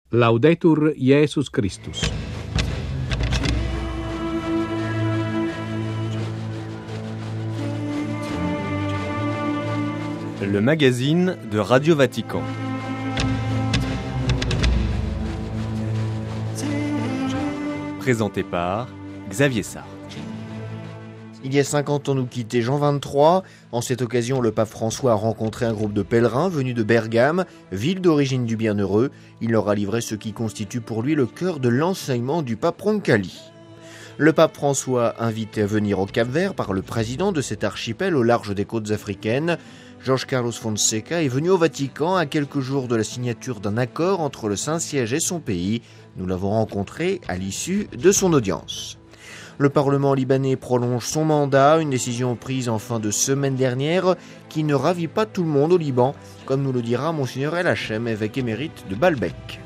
Laudetur Jesus Christus. Le magazine de Radio Vatican. Présenté par Xavier Sartre. Il y a 50 ans nous quittait Jean XXIII. En cette occasion, le pape François a rencontré un groupe de pèlerins venus de Bergame, ville d'origine du Bienheureux. Il leur a livré ce qui constitue pour lui le cœur de l'enseignement du pape Roncalli. Le pape François, invité à venir au Cap-Vert par le président de cet archipel au large des côtes africaines, Jorge Carlos Fonseca, est venu au Vatican à quelques jours de la signature d'un accord entre le Saint-Siège et son pays. Nous l'avons rencontré à l'issue de son audience. Le Parlement libanais prolonge son mandat, une décision prise en fin de semaine dernière qui ne ravit pas tout le monde au Liban, comme nous le dira Monseigneur El Hachem, évêque émérite de Baalbek.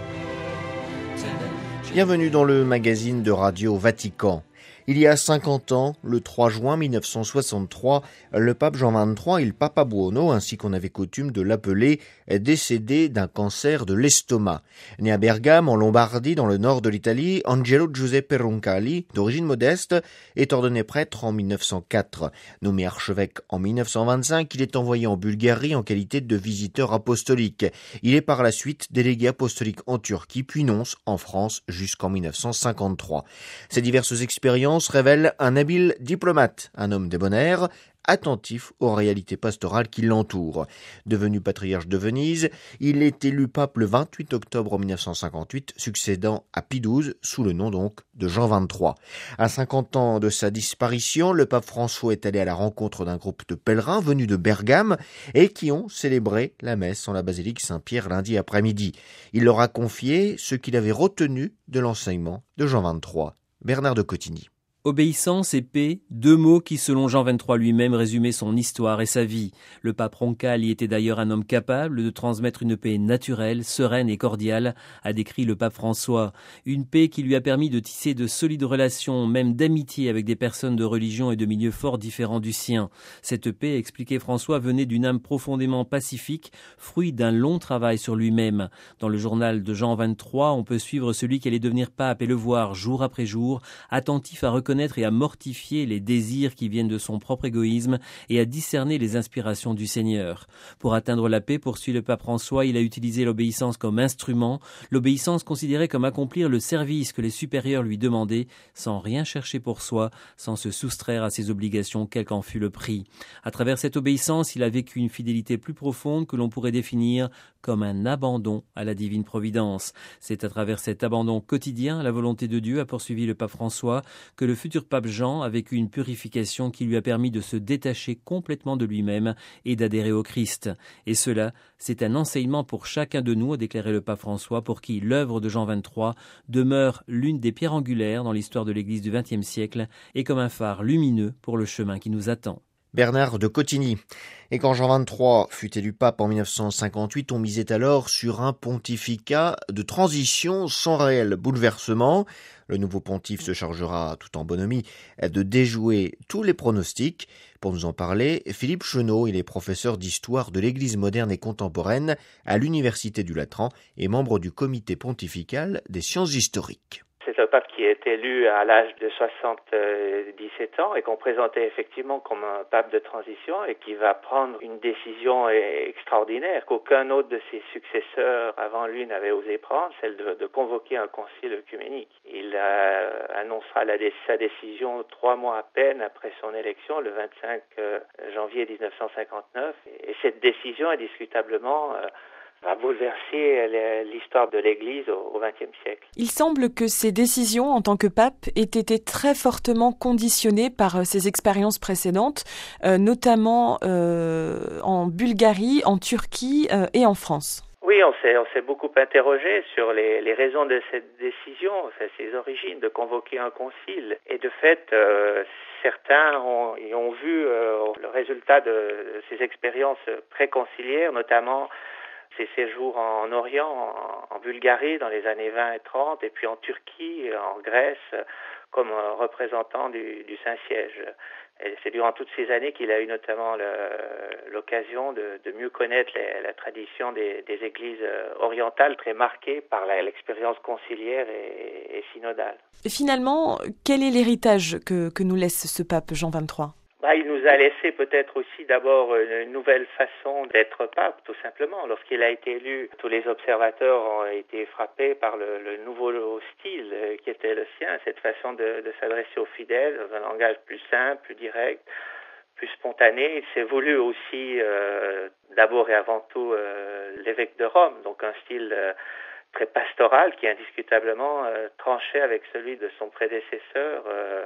Bienvenue dans le magazine de Radio Vatican. Il y a 50 ans, le 3 juin 1963, le pape Jean XXIII, il Papa Buono, ainsi qu'on avait coutume de l'appeler, est décédé d'un cancer de l'estomac. Né à Bergame, en Lombardie, dans le nord de l'Italie, Angelo Giuseppe Roncalli, d'origine modeste, est ordonné prêtre en 1904. Nommé archevêque en 1925, il est envoyé en Bulgarie en qualité de visiteur apostolique. Il est par la suite délégué apostolique en Turquie, puis nonce en France jusqu'en 1953. Ces diverses expériences révèle un habile diplomate, un homme débonnaire, attentif aux réalités pastorales qui l'entourent. Devenu patriarche de Venise, il est élu pape le 28 octobre 1958, succédant à Pie XII, sous le nom donc de Jean XXIII. À 50 ans de sa disparition, le pape François est allé à la rencontre d'un groupe de pèlerins venus de Bergame et qui ont célébré la messe en la basilique Saint-Pierre lundi après-midi. Il leur a confié ce qu'il avait retenu de l'enseignement de Jean XXIII. Bernard de Cotigny. Obéissance et paix, deux mots qui, selon Jean XXIII lui-même, résumaient son histoire et sa vie. Le pape Roncalli était d'ailleurs un homme capable de transmettre une paix naturelle, sereine et cordiale, a décrit le pape François. Une paix qui lui a permis de tisser de solides relations, même d'amitié avec des personnes de religion et de milieux fort différents du sien. Cette paix, expliquait François, venait d'une âme profondément pacifique, fruit d'un long travail sur lui-même. Dans le journal de Jean XXIII, on peut suivre celui qui allait devenir pape et le voir jour après jour, attentif à reconnaître et à mortifier les désirs qui viennent de son propre égoïsme et à discerner les inspirations du Seigneur. Pour atteindre la paix, poursuit le pape François, il a utilisé l'obéissance comme instrument, l'obéissance considérée comme accomplir le service que les supérieurs lui demandaient, sans rien chercher pour soi, sans se soustraire à ses obligations, quel qu'en fût le prix. À travers cette obéissance, il a vécu une fidélité plus profonde que l'on pourrait définir comme un abandon à la divine providence. C'est à travers cet abandon quotidien à la volonté de Dieu, a poursuivi le pape François, que le futur pape Jean a vécu une purification qui lui a permis de se détacher complètement de lui-même et d'adhérer au Christ. Et cela, c'est un enseignement pour chacun de nous, a déclaré le pape François, pour qui l'œuvre de Jean XXIII demeure l'une des pierres angulaires dans l'histoire de l'Église du XXe siècle et comme un phare lumineux pour le chemin qui nous attend. Bernard de Cotigny. Et quand Jean XXIII fut élu pape en 1958, on misait alors sur un pontificat de transition sans réel bouleversement. Le nouveau pontife se chargera, tout en bonhomie, de déjouer tous les pronostics. Pour nous en parler, Philippe Chenot, il est professeur d'histoire de l'Église moderne et contemporaine à l'Université du Latran et membre du comité pontifical des sciences historiques. C'est un pape qui est élu à l'âge de 77 ans et qu'on présentait effectivement comme un pape de transition et qui va prendre une décision extraordinaire qu'aucun autre de ses successeurs avant lui n'avait osé prendre, celle de convoquer un concile œcuménique. Il annoncera sa décision 3 mois à peine après son élection, le 25 janvier 1959. Et cette décision, indiscutablement, va bouleverser l'histoire de l'Église au XXe siècle. Il semble que ses décisions en tant que pape aient été très fortement conditionnées par ses expériences précédentes, notamment en Bulgarie, en Turquie et en France. Oui, on s'est beaucoup interrogé sur les raisons de cette décision, ses origines, de convoquer un concile. Et de fait, certains ont vu le résultat de ces expériences préconciliaires, notamment ses séjours en Orient, en Bulgarie dans les années 20 et 30, et puis en Turquie, en Grèce, comme représentant du Saint-Siège. Et c'est durant toutes ces années qu'il a eu notamment l'occasion de mieux connaître la tradition des églises orientales, très marquées par l'expérience conciliaire et synodale. Et finalement, quel est l'héritage que nous laisse ce pape Jean XXIII ? Il nous a laissé peut-être aussi d'abord une nouvelle façon d'être pape, tout simplement. Lorsqu'il a été élu, tous les observateurs ont été frappés par le nouveau style qui était le sien, cette façon de s'adresser aux fidèles dans un langage plus simple, plus direct, plus spontané. Il s'est voulu aussi, d'abord et avant tout, l'évêque de Rome, donc un style très pastoral qui indiscutablement tranchait avec celui de son prédécesseur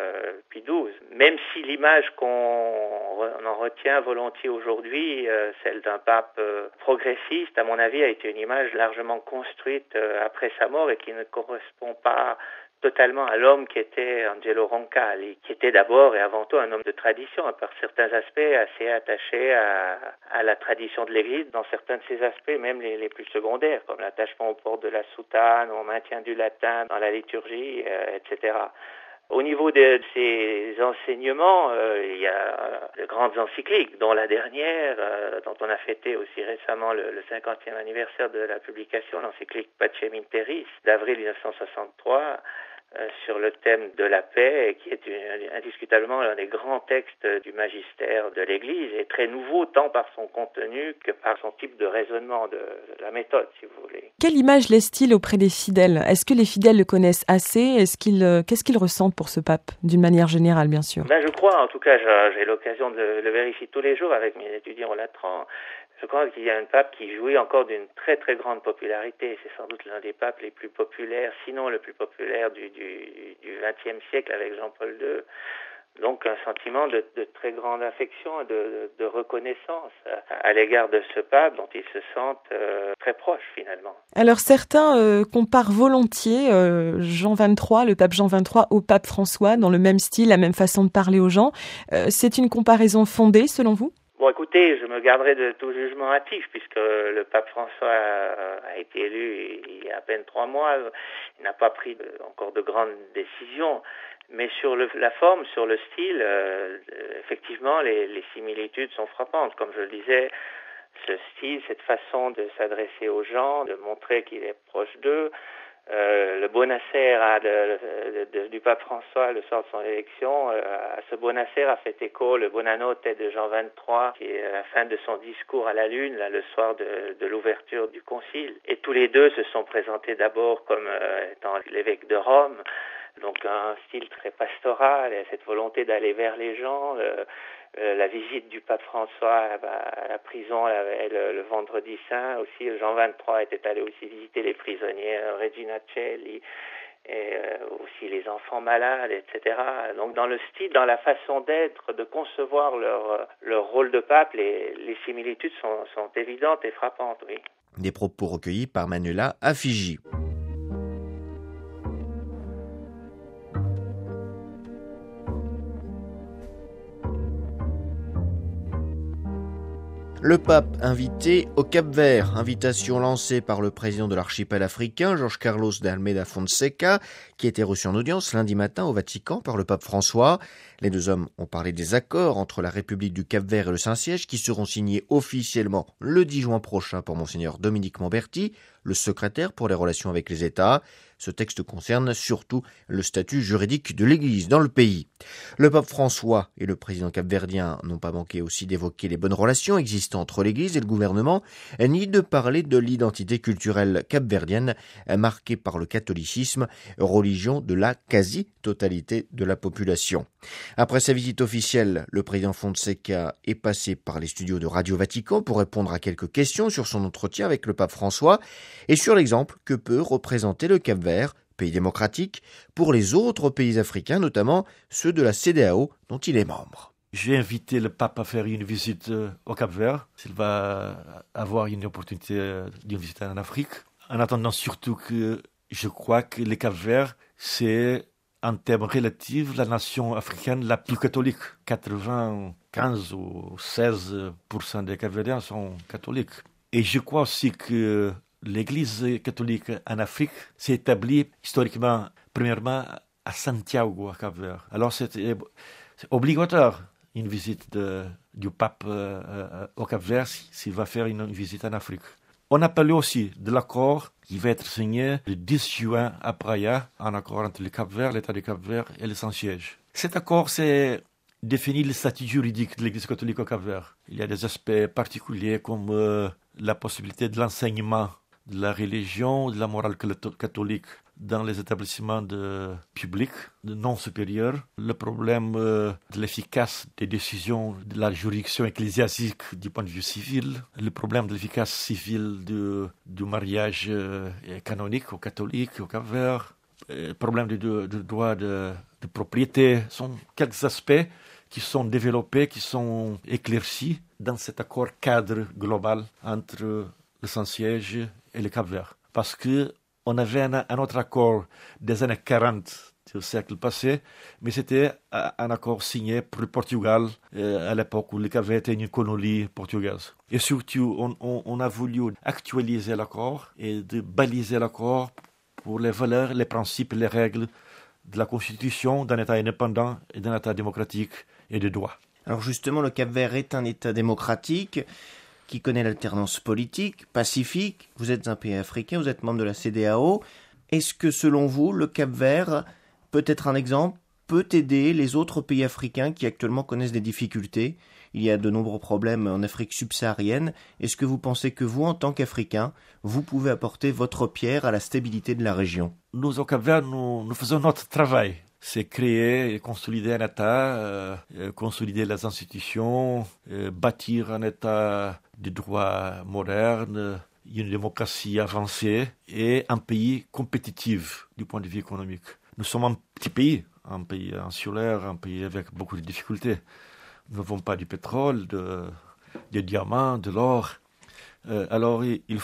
Pie XII. Même si l'image qu'on en retient volontiers aujourd'hui, celle d'un pape progressiste, à mon avis, a été une image largement construite après sa mort et qui ne correspond pas totalement à l'homme qui était Angelo Roncalli, qui était d'abord et avant tout un homme de tradition, par certains aspects assez attaché à la tradition de l'Église, dans certains de ses aspects, même les plus secondaires, comme l'attachement au port de la soutane, au maintien du latin dans la liturgie, etc. Au niveau de ses enseignements, il y a de grandes encycliques, dont la dernière, dont on a fêté aussi récemment le 50e anniversaire de la publication, l'encyclique Pacem in Terris d'avril 1963, sur le thème de la paix, qui est indiscutablement l'un des grands textes du magistère de l'Église, et très nouveau tant par son contenu que par son type de raisonnement, de la méthode, si vous voulez. Quelle image laisse-t-il auprès des fidèles ? Est-ce que les fidèles le connaissent assez ? Qu'est-ce qu'ils ressentent pour ce pape, d'une manière générale, bien sûr ? Je crois, en tout cas, j'ai l'occasion de le vérifier tous les jours avec mes étudiants latrans. Je crois qu'il y a un pape qui jouit encore d'une très très grande popularité. C'est sans doute l'un des papes les plus populaires, sinon le plus populaire du XXe siècle avec Jean-Paul II. Donc un sentiment de très grande affection et de reconnaissance à l'égard de ce pape dont ils se sentent très proches finalement. Alors certains comparent volontiers Jean XXIII, le pape Jean XXIII, au pape François, dans le même style, la même façon de parler aux gens. C'est une comparaison fondée selon vous ? Bon, écoutez, je me garderai de tout jugement hâtif puisque le pape François a été élu il y a à peine 3 mois. Il n'a pas pris encore de grandes décisions. Mais sur la forme, sur le style, effectivement, les similitudes sont frappantes. Comme je le disais, ce style, cette façon de s'adresser aux gens, de montrer qu'il est proche d'eux. Le Bonacère du pape François, le soir de son élection, à ce Bonacère a fait écho le Bonanotte de Jean XXIII, qui est à la fin de son discours à la Lune, le soir de l'ouverture du concile. Et tous les deux se sont présentés d'abord comme étant l'évêque de Rome, donc un style très pastoral, et cette volonté d'aller vers les gens. La visite du pape François à la prison le vendredi saint aussi. Jean XXIII était allé aussi visiter les prisonniers Regina Coeli et aussi les enfants malades, etc. Donc dans le style, dans la façon d'être, de concevoir leur rôle de pape, les similitudes sont évidentes et frappantes, oui. Des propos recueillis par Manuela à Fiji. Le pape invité au Cap-Vert, invitation lancée par le président de l'archipel africain, Jorge Carlos de Almeida Fonseca, qui était reçu en audience lundi matin au Vatican par le pape François. Les deux hommes ont parlé des accords entre la République du Cap-Vert et le Saint-Siège qui seront signés officiellement le 10 juin prochain par Monseigneur Dominique Mamberti, le secrétaire pour les relations avec les États. Ce texte concerne surtout le statut juridique de l'Église dans le pays. Le pape François et le président capverdien n'ont pas manqué aussi d'évoquer les bonnes relations existant entre l'Église et le gouvernement, ni de parler de l'identité culturelle capverdienne marquée par le catholicisme, religion de la quasi-totalité de la population. Après sa visite officielle, le président Fonseca est passé par les studios de Radio Vatican pour répondre à quelques questions sur son entretien avec le pape François et sur l'exemple que peut représenter le Cap-Vert, pays démocratique, pour les autres pays africains, notamment ceux de la CEDEAO dont il est membre. J'ai invité le pape à faire une visite au Cap-Vert, s'il va avoir une opportunité d'une visite en Afrique. En attendant surtout que je crois que le Cap-Vert, c'est en termes relatifs la nation africaine la plus catholique. 95 ou 16% des Capverdiens sont catholiques. Et je crois aussi que l'Église catholique en Afrique s'est établie historiquement, premièrement, à Santiago, à Cap-Vert. Alors c'est obligatoire une visite du pape au Cap-Vert s'il va faire une visite en Afrique. On a parlé aussi de l'accord qui va être signé le 10 juin à Praia, un accord entre le Cap-Vert, l'État du Cap-Vert et le Saint-Siège. Cet accord, c'est définit le statut juridique de l'Église catholique au Cap-Vert. Il y a des aspects particuliers comme la possibilité de l'enseignement de la religion, de la morale catholique dans les établissements publics, non supérieurs. Le problème de l'efficace des décisions de la juridiction ecclésiastique du point de vue civil. Le problème de l'efficace civile du mariage canonique aux catholiques au Cap-Vert. Le problème du droit de propriété sont quelques aspects qui sont développés, qui sont éclaircis dans cet accord cadre global entre le Saint-Siège et le Cap-Vert. Parce qu'on avait un autre accord des années 40 du siècle passé, mais c'était un accord signé pour le Portugal à l'époque où le Cap-Vert était une colonie portugaise. Et surtout, on a voulu actualiser l'accord et de baliser l'accord pour les valeurs, les principes et les règles de la Constitution d'un État indépendant et d'un État démocratique et de droit. Alors justement, le Cap-Vert est un État démocratique qui connaît l'alternance politique, pacifique. Vous êtes un pays africain, vous êtes membre de la CEDEAO. Est-ce que selon vous, le Cap-Vert peut être un exemple, peut aider les autres pays africains qui actuellement connaissent des difficultés? Il y a de nombreux problèmes en Afrique subsaharienne. Est-ce que vous pensez que vous, en tant qu'Africain, vous pouvez apporter votre pierre à la stabilité de la région? Nous, au Cap-Vert, nous faisons notre travail. C'est créer et consolider un État, consolider les institutions, bâtir un État de droit moderne, une démocratie avancée et un pays compétitif du point de vue économique. Nous sommes un pays insulaire, un pays avec beaucoup de difficultés. Nous n'avons pas du pétrole, des diamants, de l'or. Alors il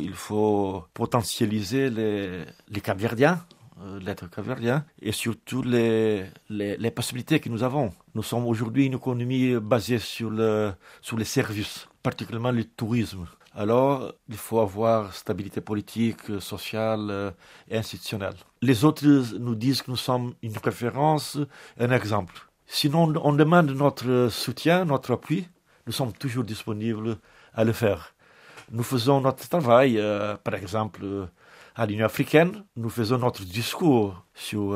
faut potentialiser les Cap-Verdiens, l'être capverdien, et surtout les possibilités que nous avons. Nous sommes aujourd'hui une économie basée sur les services, particulièrement le tourisme. Alors, il faut avoir stabilité politique, sociale et institutionnelle. Les autres nous disent que nous sommes une référence, un exemple. Sinon, on demande notre soutien, notre appui. Nous sommes toujours disponibles à le faire. Nous faisons notre travail, par exemple, à l'Union africaine. Nous faisons notre discours sur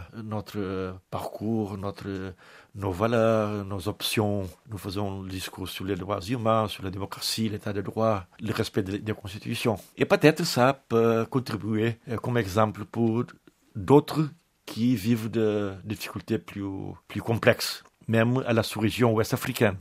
notre parcours, nos valeurs, nos options. Nous faisons le discours sur les droits humains, sur la démocratie, l'état de droit, le respect des constitutions. Et peut-être ça peut contribuer comme exemple pour d'autres qui vivent de difficultés plus complexes, même à la sous-région ouest-africaine.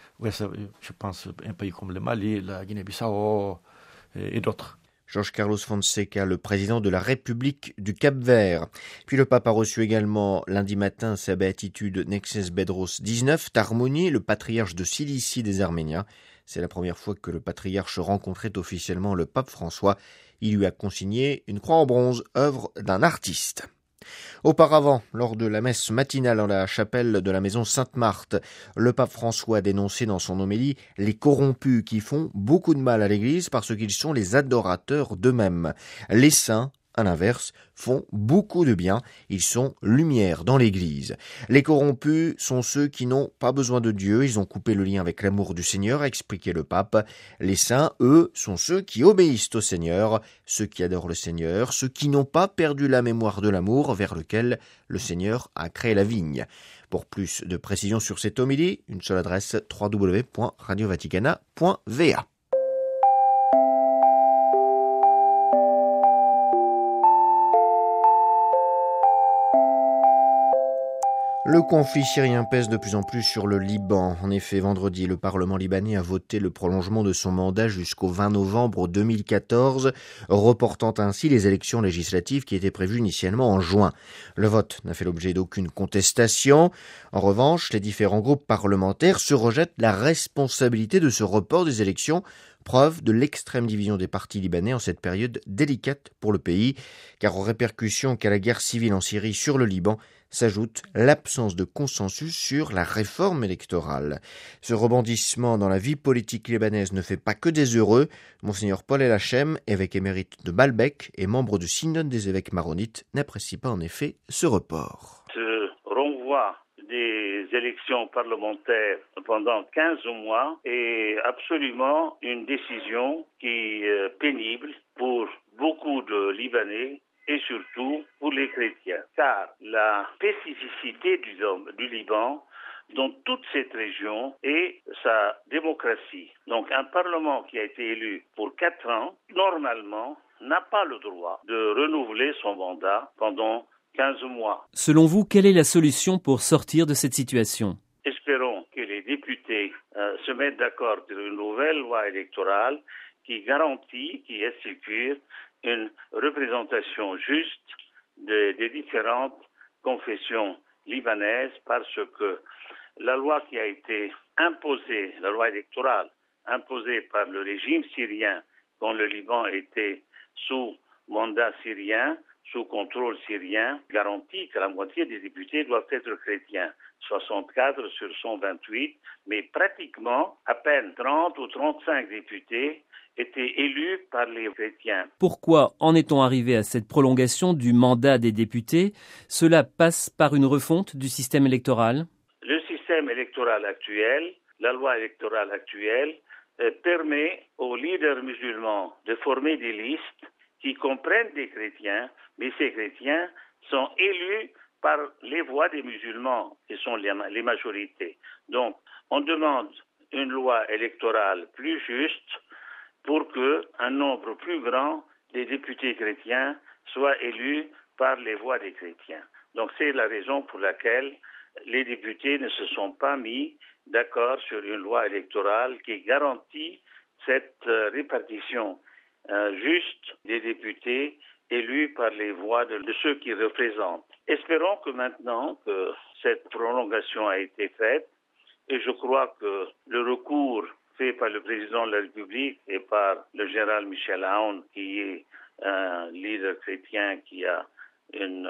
Je pense à un pays comme le Mali, la Guinée-Bissau et d'autres. Jorge Carlos Fonseca, le président de la République du Cap-Vert. Puis le pape a reçu également lundi matin sa béatitude Nexes Bedros 19, Tarmoni, le patriarche de Cilicie des Arméniens. C'est la première fois que le patriarche rencontrait officiellement le pape François. Il lui a consigné une croix en bronze, œuvre d'un artiste. Auparavant, lors de la messe matinale dans la chapelle de la maison Sainte-Marthe, le pape François a dénoncé dans son homélie les corrompus qui font beaucoup de mal à l'Église parce qu'ils sont les adorateurs d'eux-mêmes. Les saints, à l'inverse, font beaucoup de bien. Ils sont lumière dans l'Église. Les corrompus sont ceux qui n'ont pas besoin de Dieu. Ils ont coupé le lien avec l'amour du Seigneur, a expliqué le pape. Les saints, eux, sont ceux qui obéissent au Seigneur, ceux qui adorent le Seigneur, ceux qui n'ont pas perdu la mémoire de l'amour vers lequel le Seigneur a créé la vigne. Pour plus de précisions sur cette homélie, une seule adresse, www.radiovaticana.va. Le conflit syrien pèse de plus en plus sur le Liban. En effet, vendredi, le Parlement libanais a voté le prolongement de son mandat jusqu'au 20 novembre 2014, reportant ainsi les élections législatives qui étaient prévues initialement en juin. Le vote n'a fait l'objet d'aucune contestation. En revanche, les différents groupes parlementaires se rejettent la responsabilité de ce report des élections, preuve de l'extrême division des partis libanais en cette période délicate pour le pays, car aux répercussions qu'a la guerre civile en Syrie sur le Liban, s'ajoute l'absence de consensus sur la réforme électorale. Ce rebondissement dans la vie politique libanaise ne fait pas que des heureux. Monseigneur Paul El Hachem, évêque émérite de Baalbek et membre du synode des évêques maronites, n'apprécie pas en effet ce report. Ce renvoi des élections parlementaires pendant 15 mois est absolument une décision qui est pénible pour beaucoup de Libanais et surtout pour les chrétiens. Car la spécificité du Liban dans toute cette région est sa démocratie. Donc un parlement qui a été élu pour 4 ans, normalement, n'a pas le droit de renouveler son mandat pendant 15 mois. Selon vous, quelle est la solution pour sortir de cette situation ? Espérons que les députés se mettent d'accord sur une nouvelle loi électorale qui garantit, qui assure une représentation juste des différentes confessions libanaises, parce que la loi qui a été imposée, la loi électorale imposée par le régime syrien quand le Liban était sous mandat syrien, sous contrôle syrien, garantit que la moitié des députés doivent être chrétiens, 64 sur 128, mais pratiquement à peine 30 ou 35 députés étaient élus par les chrétiens. Pourquoi en est-on arrivé à cette prolongation du mandat des députés ? Cela passe par une refonte du système électoral ? Le système électoral actuel, la loi électorale actuelle, permet aux leaders musulmans de former des listes qui comprennent des chrétiens, mais ces chrétiens sont élus par les voix des musulmans, qui sont les majorités. Donc, on demande une loi électorale plus juste pour qu'un nombre plus grand des députés chrétiens soient élus par les voix des chrétiens. Donc, c'est la raison pour laquelle les députés ne se sont pas mis d'accord sur une loi électorale qui garantit cette répartition juste des députés élus par les voix de ceux qui représentent. Espérons que maintenant que cette prolongation a été faite, et je crois que le recours fait par le président de la République et par le général Michel Aoun, qui est un leader chrétien qui a une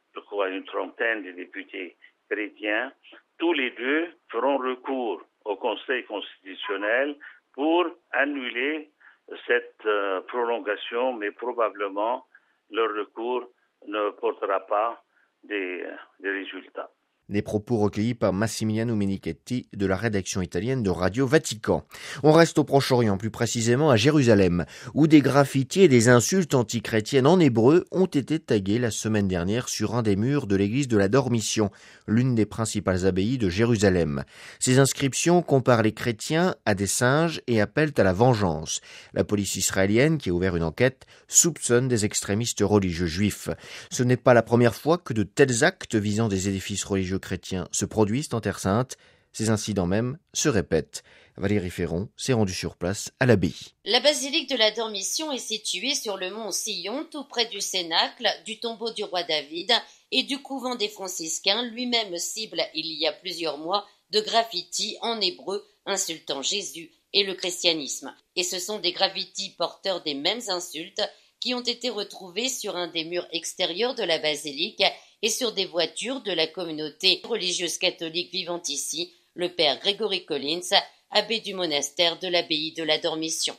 trentaine de députés chrétiens, tous les deux feront recours au Conseil constitutionnel pour annuler cette prolongation, mais probablement leur recours ne portera pas des résultats. Des propos recueillis par Massimiliano Menichetti de la rédaction italienne de Radio Vatican. On reste au Proche-Orient, plus précisément à Jérusalem, où des graffitis et des insultes antichrétiennes en hébreu ont été tagués la semaine dernière sur un des murs de l'église de la Dormition, l'une des principales abbayes de Jérusalem. Ces inscriptions comparent les chrétiens à des singes et appellent à la vengeance. La police israélienne, qui a ouvert une enquête, soupçonne des extrémistes religieux juifs. Ce n'est pas la première fois que de tels actes visant des édifices religieux chrétiens se produisent en Terre Sainte. Ces incidents même se répètent. Valérie Ferron s'est rendue sur place à l'abbaye. La basilique de la Dormition est située sur le mont Sion, tout près du cénacle, du tombeau du roi David et du couvent des franciscains, lui-même cible il y a plusieurs mois de graffitis en hébreu insultant Jésus et le christianisme. Et ce sont des graffitis porteurs des mêmes insultes qui ont été retrouvés sur un des murs extérieurs de la basilique et sur des voitures de la communauté religieuse catholique vivant ici, le père Grégory Collins, abbé du monastère de l'abbaye de la Dormition.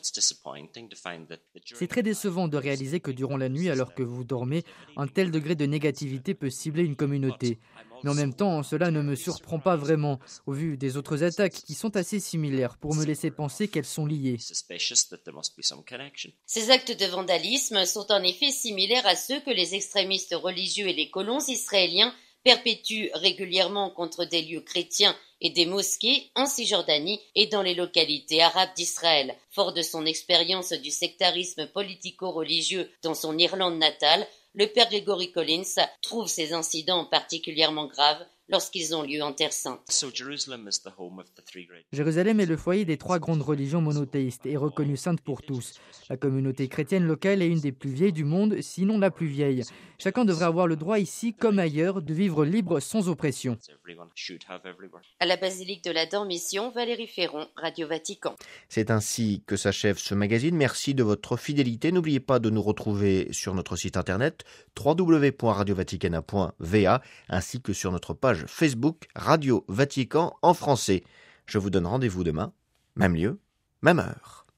C'est très décevant de réaliser que durant la nuit, alors que vous dormez, un tel degré de négativité peut cibler une communauté. Mais en même temps, cela ne me surprend pas vraiment, au vu des autres attaques qui sont assez similaires, pour me laisser penser qu'elles sont liées. Ces actes de vandalisme sont en effet similaires à ceux que les extrémistes religieux et les colons israéliens perpétuent régulièrement contre des lieux chrétiens et des mosquées en Cisjordanie et dans les localités arabes d'Israël. Fort de son expérience du sectarisme politico-religieux dans son Irlande natale, le père Grégory Collins trouve ces incidents particulièrement graves, lorsqu'ils ont lieu en Terre Sainte. Jérusalem est le foyer des 3 grandes religions monothéistes et reconnue sainte pour tous. La communauté chrétienne locale est une des plus vieilles du monde, sinon la plus vieille. Chacun devrait avoir le droit ici, comme ailleurs, de vivre libre sans oppression. À la basilique de la Dormition, Valérie Ferron, Radio Vatican. C'est ainsi que s'achève ce magazine. Merci de votre fidélité. N'oubliez pas de nous retrouver sur notre site internet www.radiovaticana.va ainsi que sur notre page Facebook Radio Vatican en français. Je vous donne rendez-vous demain, même lieu, même heure.